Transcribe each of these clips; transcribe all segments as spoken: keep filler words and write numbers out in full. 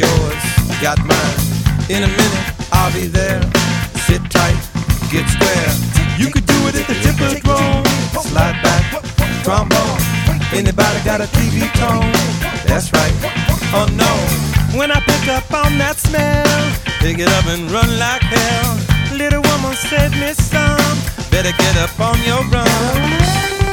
yours, got mine. In a minute, I'll be there. Sit tight, get square. You could do it at the Tipperone. Slide back, trombone. Anybody got a T V tone? That's right. Oh no. When I pick up on that smell, pick it up and run like hell. Little woman said, Miss Some, better get up on your run.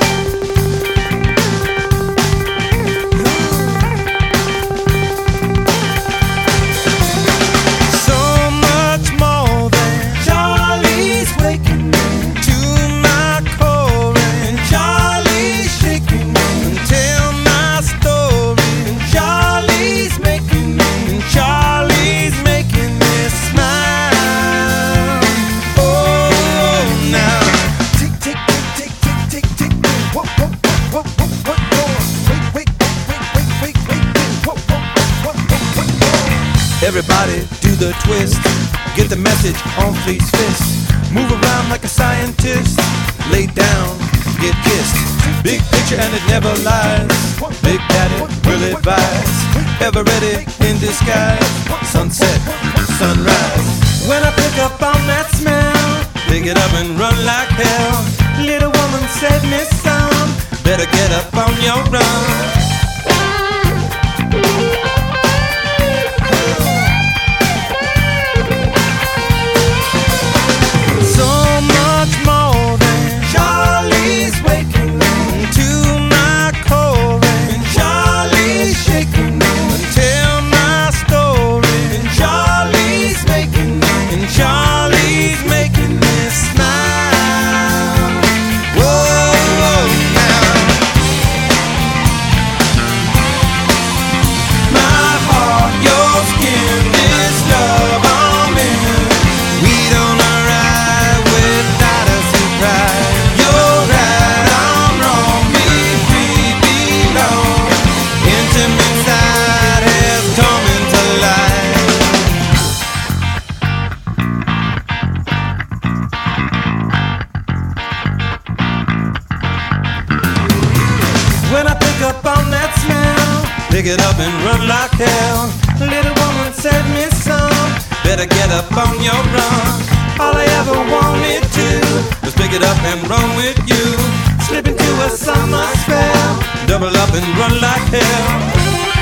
Everybody do the twist. Get the message on Fleet's fist. Move around like a scientist. Lay down, get kissed. Big picture and it never lies. Big Daddy will advise. Ever ready in disguise. Sunset, sunrise. When I pick up on that smell, pick it up and run like hell. Little woman said, Miss Some, better get up on your run. When I pick up on that smell, pick it up and run like hell. Little woman said, Miss Some, better get up on your run. All I ever wanted to was pick it up and run with you. Slip into a summer spell, double up and run like hell.